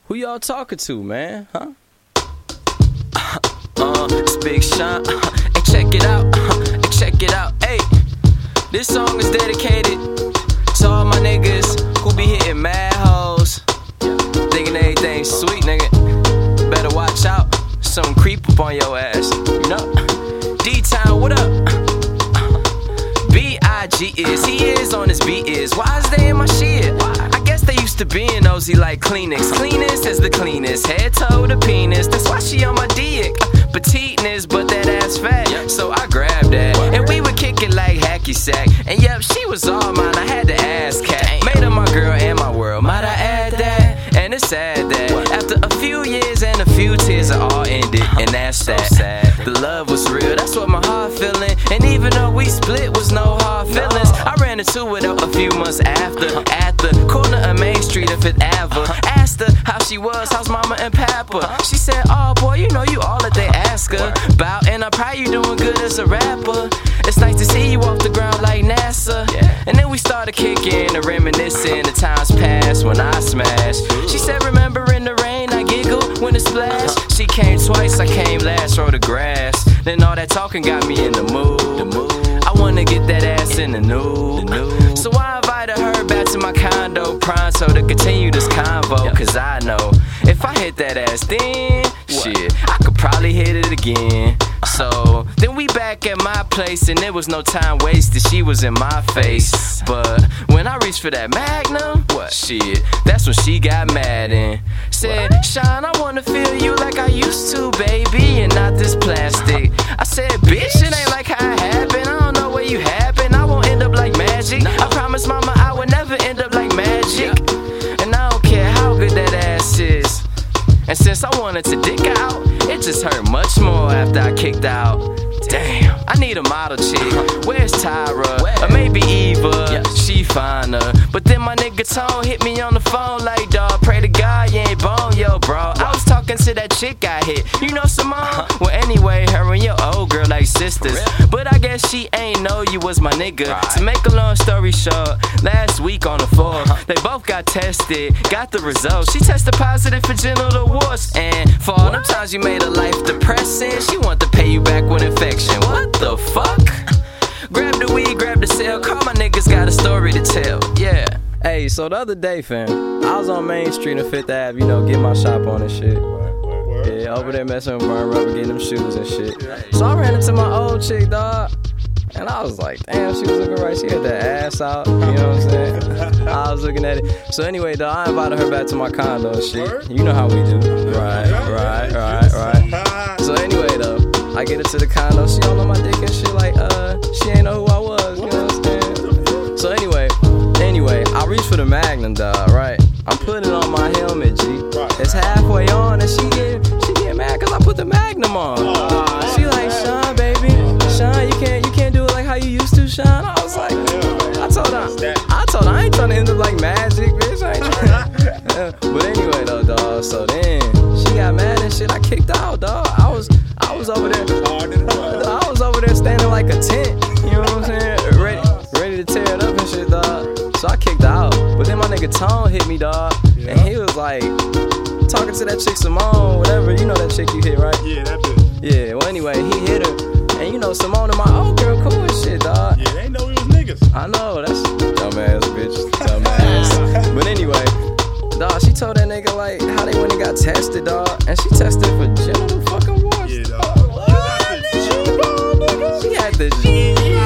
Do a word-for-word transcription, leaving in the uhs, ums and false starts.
Who y'all talking to, man? Huh? Uh, it's Big Sean. Uh, hey, check it out. Uh, hey, check it out. Hey, this song is dedicated to all my niggas who be hitting mad hoes, thinking everything's sweet, nigga. Better watch out. Some creep up on your ass, you know? D-Town, what up? B I G is, he is on his beat is. Why is they in my shit? I guess they used to being nosy like Kleenex. Cleanest is the cleanest, head toe to penis. That's why she on my dick. Petiteness, but that ass fat. So I grabbed that, and we would kick it like hacky sack. And yep, she was all mine, I had to ask cat. Made her my girl and my world, might I add that? And it's sad that after a few years and a few tears it all ended. And that's that. The love was real, that's what my heart feeling. And even though we split, was no hard feelings. I ran into it a few months after, at the corner of Main Street in Fifth Avenue. Asked her how she was, how's mama and papa? She said, oh boy, you know you all that they ask her about. And I'm proud you doing good as a rapper. It's nice to see you off the ground like NASA. And then we started kicking and reminiscing the times past when I smashed. She said, remember in the rain I giggled when it splashed. She came twice, I came last, row the grass. Then all that talking got me in the mood. I wanna get that ass in the nude. So I invited her back to my condo pronto to continue this convo. Cause I know if I hit that ass then, shit, I could probably hit it again. So then we back at my place and there was no time wasted, she was in my face. But when I reached for that Magnum, what shit, that's when she got mad and said, Sean, I wanna feel you like I used to, baby, and not this plastic. I said, bitch, it ain't like how it happened, I don't know where you happen, I won't end up like magic. I promise mama I would never end up like magic. And I don't care how good that ass is. And since I wanted to dick out, it just hurt much more after I kicked out. Damn, I need a model chick. Where's Tyra? Or maybe Eva, she finer. But then my nigga Tone hit me on the phone like, dawg, pray to God you ain't bone, yo, bro. I was talking to that chick I hit. You know Simone? Well, anyway, her and your old girl like sisters. But I guess she ain't know you was my nigga. To make a long story short, last week on the fourth, they both got tested, got the results. She tested positive for genital warts. And for all them times you made her life depressing, she want to pay you back with infection. What the fuck? Grab the weed, grab the cell, call my niggas, got a story to tell, yeah. Hey, so the other day, fam, I was on Main Street and Fifth Avenue, you know, getting my shop on and shit. Yeah, over there messing with Burn Rubber, getting them shoes and shit. So I ran into my old chick, dog, and I was like, damn, she was looking right, she had that ass out, you know what I'm saying? I was looking at it. So anyway, dog, I invited her back to my condo and shit. You know how we do. Right, right, right, right. So anyway, though, I get her to the condo, she all on my dick and shit like, uh, she ain't know who I was, you know what I'm saying? So anyway, anyway, I reach for the Magnum, dog, right? I'm putting it on my helmet, G. It's halfway on and she get, she get mad cause I put the Magnum on. She like, Sean, baby, Sean, you can't, you can't do it like how you used to, Sean. I was like, I told her, I told her I ain't trying to end up like Magic, bitch. I ain't trying. But anyway, though, dog, so then she got mad and shit, I kicked out, dog. I was, I was over there, I was over there standing like a tent, you know what I'm saying? Ready, ready to tear it up and shit, dog. So I kicked out. But then my nigga Tone hit me, dog, and he was like, talking to that chick Simone, whatever, you know that chick you hit, right? Yeah, that bitch. Yeah, well anyway, he hit her, and you know Simone and my old girl cool as shit, dog. Yeah, they ain't know we was niggas. I know, that's dumbass bitch, dumbass. But anyway, dog, she told that nigga like how they went and got tested, dog, and she tested for genital fucking warts. Yeah, dog. What? She had the G.